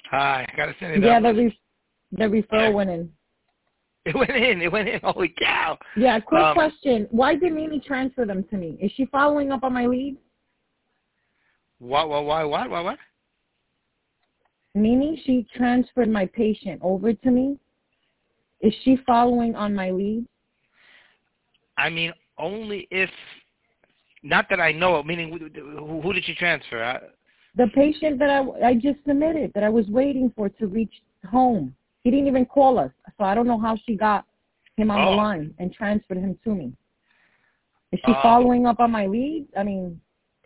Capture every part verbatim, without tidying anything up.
Hi. I got to send it Yeah, up. the, re- the referral Yeah. went in. It went in. It went in. Holy cow. Yeah, quick um, question. Why did Mimi transfer them to me? Is she following up on my lead? What, what, why, what, what, what? Mimi, she transferred my patient over to me. Is she following on my lead? I mean, only if, not that I know of, meaning who, who did she transfer? I, The patient that I, I just submitted, that I was waiting for to reach home. He didn't even call us, so I don't know how she got him on oh. the line and transferred him to me. Is she Uh, following up on my lead? I mean...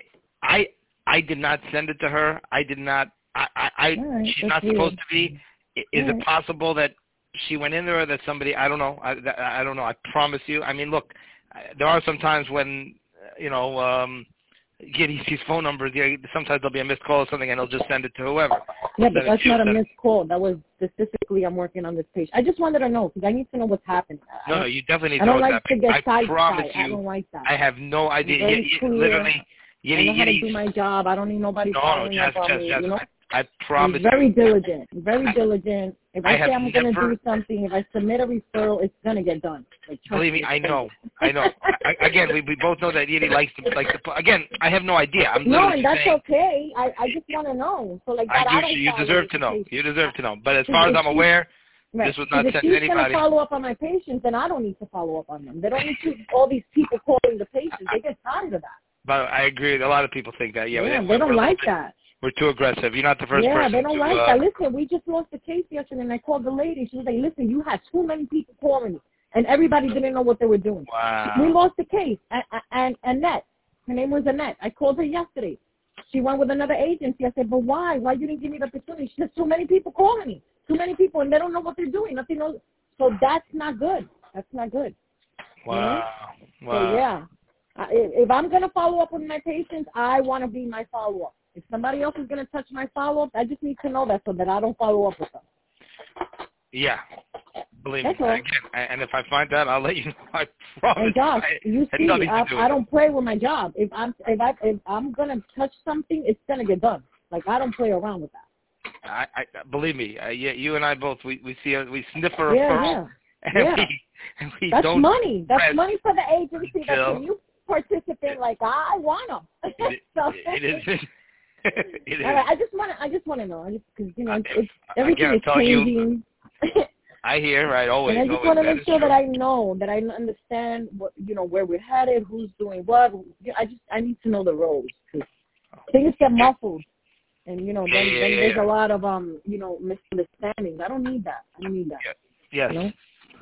I I did not send it to her. I did not. I, I, I right, she's not weird. supposed to be. Is right. it possible that she went in there or that somebody? I don't know. I, that, I don't know. I promise you. I mean, look, there are some times when you know um, get these phone numbers. Yeah, sometimes there'll be a missed call or something, and they'll just send it to whoever. Yeah, but that's you, not a that, missed call. That was specifically I'm working on this patient. I just wanted to know because I need to know what's happening. No, I, no, you definitely need I to know don't what's like happening. to get I side promise side. you. I don't like that. I have no idea. I'm very you, you, clear. literally. I know how to do my job. I don't need nobody no, following no, up just, on just, me. just, You know, I, I promise I'm very you. diligent. Very I, diligent. If I, I say have I'm going to never, do something, if I submit a referral, it's going to get done. Like, believe me, I know. I know. I, again, we, we both know that Yidi likes to like to. Again, I have no idea. I'm no, literally and that's saying, okay. I, I just want to know. So like I that, do. I don't You follow deserve to the know. patient. You deserve to know. But as far as I'm she, aware, right. this was not if sent she's to anybody. going to follow up on my patients, then I don't need to follow up on them. They don't need to all these people calling the patients. They get tired of that. But I agree. A lot of people think that. Yeah, Yeah, we, they don't we're like bit, that. We're too aggressive. You're not the first yeah, person they don't to. like Uh, that. Listen, we just lost the case yesterday, and I called the lady. She was like, "Listen, you had too many people calling me, and everybody didn't know what they were doing." wow. We lost the case, and, and Annette, her name was Annette. I called her yesterday. She went with another agency. I said, "But why? Why you didn't give me the opportunity?" She said, "Too many people calling me. Too many people, and they don't know what they're doing. Nothing knows." So that's not good. That's not good. Wow. You know? Wow. So yeah, I, if I'm gonna follow up with my patients, I want to be my follow up. If somebody else is gonna touch my follow up, I just need to know that so that I don't follow up with them. Yeah. Believe That's me. all. Again, and if I find that, I'll let you know. I promise. And Josh, I, you see, I, I don't play with my job. If I'm if I if I'm gonna touch something, it's gonna get done. Like I don't play around with that. I, I believe me. Uh, yeah, you and I both. We we see a, we sniff a Yeah, referral, yeah, and yeah. we and we That's don't. money. That's rest money for the agency. That's until when you participate. Like I want them. It, so, it is. It is. All right, I just want to. I just want to know. I just because you know I, it's, everything again, is I'm telling you, changing. I hear right always. And I just always, want to that make sure true. that I know, that I understand what, you know, where we're headed, who's doing what. I just, I need to know the roles. Cause things get muffled. And, you know, then, yeah, yeah, then yeah, there's yeah. a lot of, um, you know, misunderstandings. I don't need that. I don't need that. Yes. You know?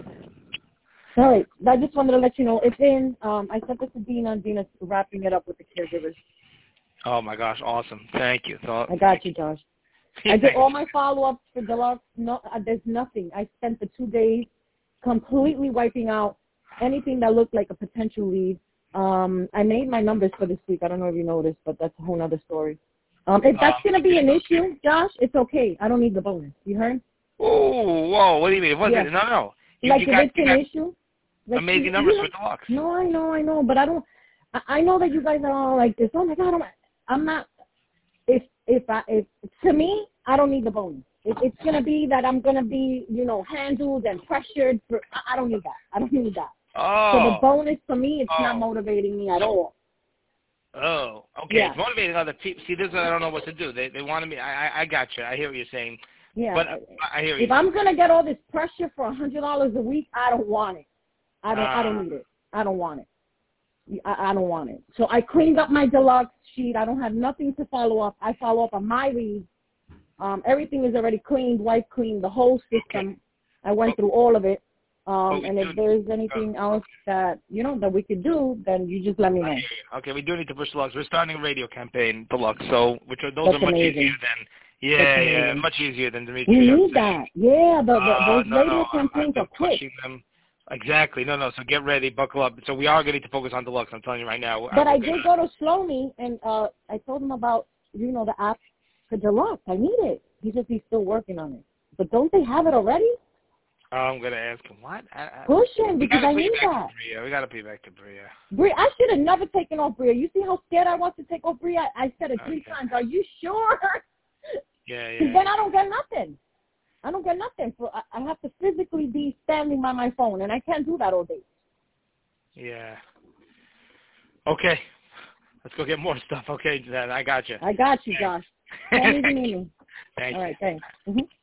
All right. I just wanted to let you know. It's in. Um, I sent this to Dina. Dina's wrapping it up with the caregivers. Oh, my gosh. Awesome. Thank you. So, I got you, Josh. I did all my follow-ups for Deluxe. No, uh, there's nothing. I spent the two days completely wiping out anything that looked like a potential lead. Um, I made my numbers for this week. I don't know if you noticed, but that's a whole other story. Um, if that's um, going to be an issue, Josh, it's okay. I don't need the bonus. You heard? Oh, whoa. What do you mean? It wasn't. Yeah. No, no. You, like you if got, it's you an got issue. Like, amazing you, numbers you for Deluxe. No, I know, I know, but I don't. I, I know that you guys are all like this. Oh my God, I'm, I'm not. If if I if to me, I don't need the bonus. If it's gonna be that I'm gonna be, you know, handled and pressured. For, I, I don't need that. I don't need that. Oh. So the bonus for me, it's oh. not motivating me at all. Oh, okay. Yeah. It's motivating other people. See, this is what I don't know what to do. They they wanted me. I I, I got you. I hear what you're saying. Yeah. But I hear you. If I'm gonna get all this pressure for a hundred dollars a week, I don't want it. I don't. Uh, I don't need it. I don't want it. I, I don't want it. So I cleaned up my Deluxe sheet. I don't have nothing to follow up. I follow up on my leads. Um, everything is already cleaned, wipe cleaned, the whole system. Okay. I went through all of it. Um, well, and if there's anything else that, you know, that we could do, then you just let me know. Okay, we do need to push Deluxe. We're starting a radio campaign, Deluxe, so which are, those That's are much amazing. easier than, yeah, yeah, much easier than Dimitri. We need that. Yeah, the, the, uh, those no, radio no, campaigns I've are quick. them. Exactly. No, no. So get ready, buckle up. So we are going to need to focus on Deluxe. I'm telling you right now. But I, I did go to Slow Me, and uh, I told him about, you know, the app for Deluxe. I need it. He says he's still working on it. But don't they have it already? I'm going to ask him, what? I, I, Push him, because I need that. Bria. We got to pay back to Bria. Bria, I should have never taken off Bria. You see how scared I was to take off Bria? I, I said it three okay. times. Are you sure? Yeah, yeah. Because then I don't get nothing. I don't get nothing. So I, I have to physically be standing by my phone, and I can't do that all day. Yeah. Okay. Let's go get more stuff. Okay, then I got you. I got you, Josh. Call me if you need me. Thank All you. right, thanks. Mm-hmm.